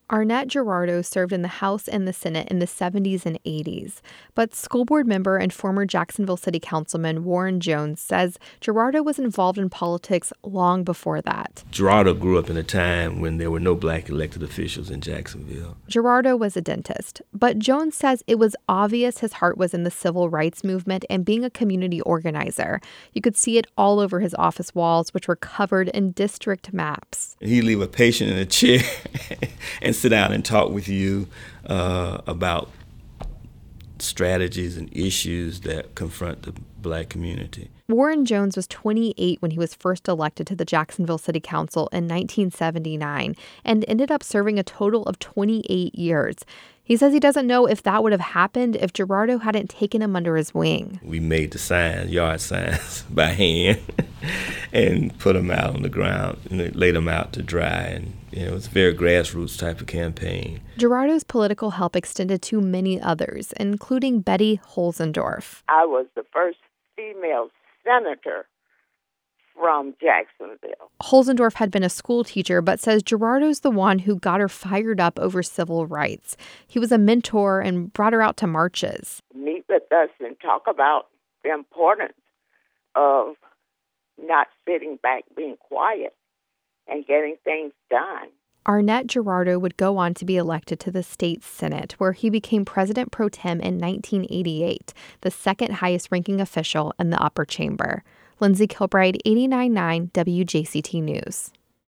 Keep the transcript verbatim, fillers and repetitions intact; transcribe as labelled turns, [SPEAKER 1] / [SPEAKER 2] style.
[SPEAKER 1] Arnett Girardo served in the House and the Senate in the seventies and eighties, but school board member and former Jacksonville City Councilman Warren Jones says Girardo was involved in politics long before that.
[SPEAKER 2] Girardo grew up in a time when there were no black elected officials in Jacksonville.
[SPEAKER 1] Girardo was a dentist, but Jones says it was obvious his heart was in the civil rights movement and being a community organizer. You could see it all over his office walls, which were covered in district maps.
[SPEAKER 2] He'd leave a patient in a chair and sit down and talk with you uh, about strategies and issues that confront the black community.
[SPEAKER 1] Warren Jones was twenty-eight when he was first elected to the Jacksonville City Council in nineteen seventy-nine and ended up serving a total of twenty-eight years. He says he doesn't know if that would have happened if Girardo hadn't taken him under his wing.
[SPEAKER 2] We made the signs, yard signs, by hand and put them out on the ground and laid them out to dry. And you know, it was a very grassroots type of campaign.
[SPEAKER 1] Girardo's political help extended to many others, including Betty Holzendorf.
[SPEAKER 3] I was the first female senator from Jacksonville.
[SPEAKER 1] Holzendorf had been a school teacher, but says Girardo's the one who got her fired up over civil rights. He was a mentor and brought her out to marches.
[SPEAKER 3] Meet with us and talk about the importance of not sitting back, being quiet, and getting things done.
[SPEAKER 1] Arnett Girardo would go on to be elected to the state Senate, where he became president pro tem in nineteen eighty-eight, the second highest ranking official in the upper chamber. Lindsay Kilbride, eighty-nine point nine W J C T News.